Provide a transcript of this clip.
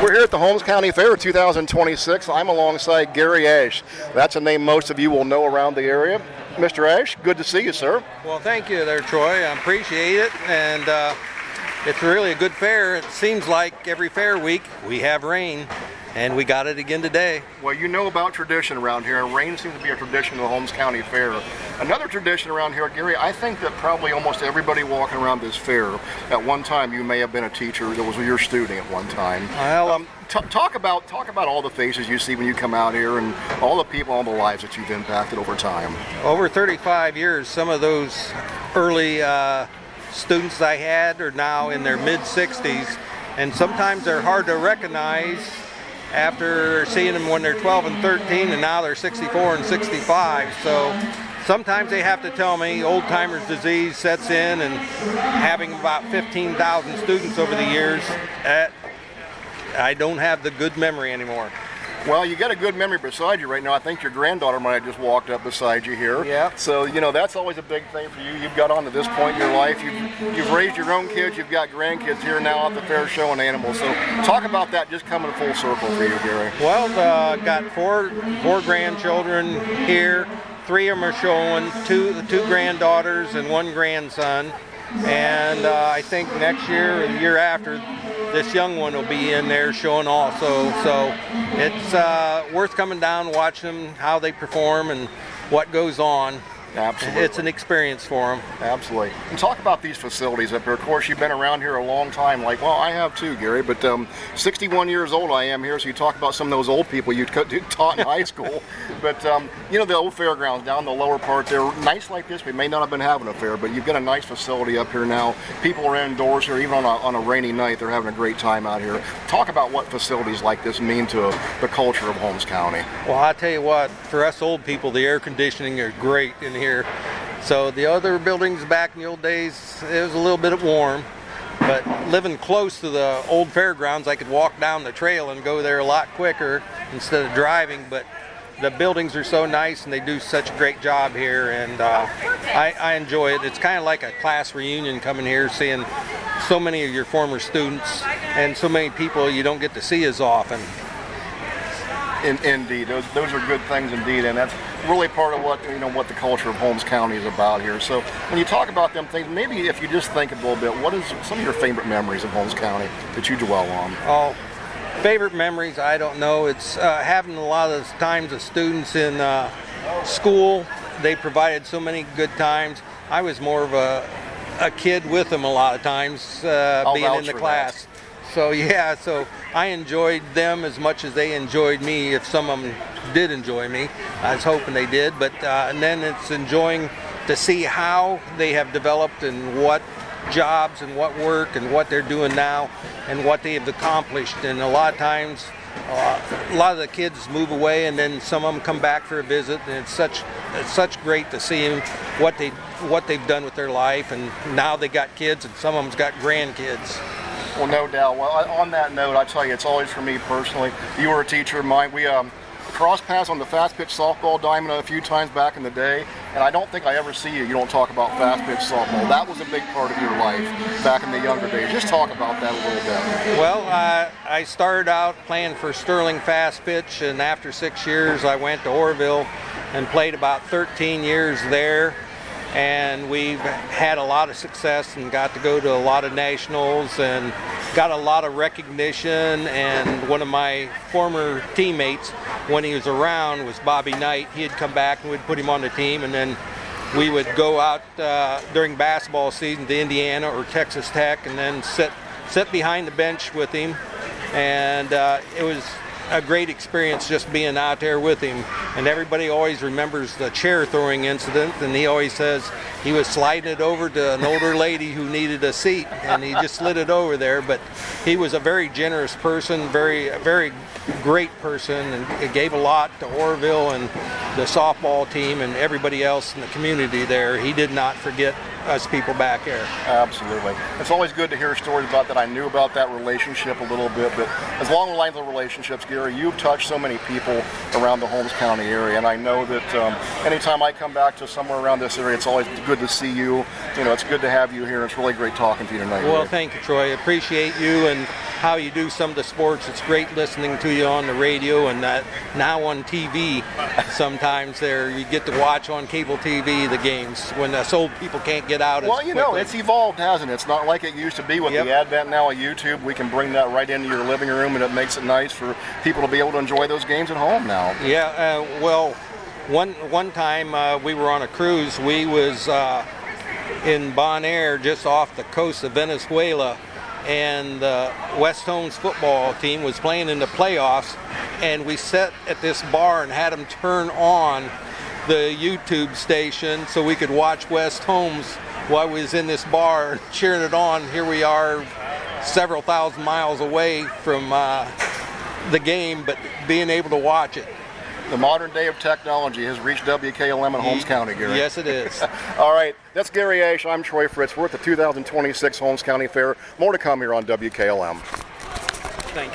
We're here at the Holmes County Fair 2026. I'm alongside Gary Ash. That's a name most of you will know around the area. Mr. Ash, good to see you, sir. Well, thank you there, Troy. I appreciate it, and it's really a good fair. It seems like every fair week we have rain, and we got it again today. Well, you know about tradition around here, and rain seems to be a tradition of the Holmes County Fair. Another tradition around here, Gary, I think that probably almost everybody walking around this fair, at one time you may have been a teacher that was your student at one time. Well, Talk about all the faces you see when you come out here and all the people, all the lives that you've impacted over time. over 35 years, some of those early students I had are now in their mid-60s, and sometimes they're hard to recognize after seeing them when they're 12 and 13, and now they're 64 and 65. So sometimes they have to tell me old-timers disease sets in, and having about 15,000 students over the years, I don't have the good memory anymore. Well, you got a good memory beside you right now. I think your granddaughter might have just walked up beside you here. Yeah. So, you know, that's always a big thing for you. You've got on to this point in your life. You've raised your own kids. You've got grandkids here now at the fair showing animals. So talk about that just coming full circle for you, Gary. Well, got four grandchildren here. 3 of them are showing, two granddaughters and 1 grandson. And I think next year or the year after, this young one will be in there showing also. So it's worth coming down, watching them, how they perform and what goes on. Absolutely. It's an experience for them. Absolutely. And talk about these facilities up here. Of course, you've been around here a long time. Like, well, I have too, Gary, but 61 years old I am here, so you talk about some of those old people you taught in high school. But, you know, the old fairgrounds down the lower part there, nice like this. We may not have been having a fair, but you've got a nice facility up here now. People are indoors here, even on a rainy night. They're having a great time out here. Talk about what facilities like this mean to the culture of Holmes County. Well, I tell you what, for us old people, the air conditioning is great in here. So the other buildings back in the old days, it was a little bit warm, but living close to the old fairgrounds, I could walk down the trail and go there a lot quicker instead of driving. But the buildings are so nice and they do such a great job here, and I enjoy it. It's kind of like a class reunion coming here, seeing so many of your former students and so many people you don't get to see as often. Indeed, those are good things indeed, and that's really part of what the culture of Holmes County is about here. So when you talk about them things, maybe if you just think a little bit, what is some of your favorite memories of Holmes County that you dwell on? Oh, favorite memories, I don't know. It's having a lot of times the students in school. They provided so many good times. I was more of a kid with them a lot of times, being in the class. That. So yeah, so I enjoyed them as much as they enjoyed me. If some of them did enjoy me, I was hoping they did. But and then it's enjoying to see how they have developed and what jobs and what work and what they're doing now and what they have accomplished. And a lot of times, a lot of the kids move away, and then some of them come back for a visit. And it's such great to see them, what they've done with their life. And now they got kids, and some of them's got grandkids. Well, no doubt. Well, on that note, I tell you, it's always for me personally. You were a teacher of mine. We cross paths on the fast pitch softball diamond a few times back in the day, and I don't think I ever see you don't talk about fast pitch softball. That was a big part of your life back in the younger days. Just talk about that a little bit. Well, I started out playing for Sterling Fast Pitch, and after 6 years I went to Orville and played about 13 years there. And we've had a lot of success and got to go to a lot of nationals and got a lot of recognition. And one of my former teammates, when he was around, was Bobby Knight. He had come back and we'd put him on the team, and then we would go out during basketball season to Indiana or Texas Tech and then sit behind the bench with him. And it was a great experience just being out there with him. And everybody always remembers the chair throwing incident, and he always says he was sliding it over to an older lady who needed a seat, and he just slid it over there. But he was a very generous person, very great person, and it gave a lot to Orville and the softball team and everybody else in the community there. He did not forget us people back here. Absolutely. It's always good to hear stories about that. I knew about that relationship a little bit, but as long as lines of relationships, Gary, you've touched so many people around the Holmes County area, and I know that anytime I come back to somewhere around this area, it's always good to see you. You know, it's good to have you here, and it's really great talking to you tonight. Well, Gary. thank you, Troy. I appreciate you and how you do some of the sports. It's great listening to you on the radio and that now on TV. Sometimes there you get to watch on cable TV the games when us old people can't get out. Well, you know, it's evolved, hasn't it? It's not like it used to be with the advent now of YouTube. We can bring that right into your living room, and it makes it nice for people to be able to enjoy those games at home now. Yeah, well, one time we were on a cruise. We was in Bonaire, just off the coast of Venezuela, and West Holmes football team was playing in the playoffs, and we sat at this bar and had them turn on the YouTube station so we could watch West Holmes while we was in this bar cheering it on. Here we are several thousand miles away from the game, but being able to watch it. The modern day of technology has reached WKLM in Holmes County, Gary. Yes, it is. All right, that's Gary Ash. I'm Troy Fritz. We're at the 2026 Holmes County Fair. More to come here on WKLM.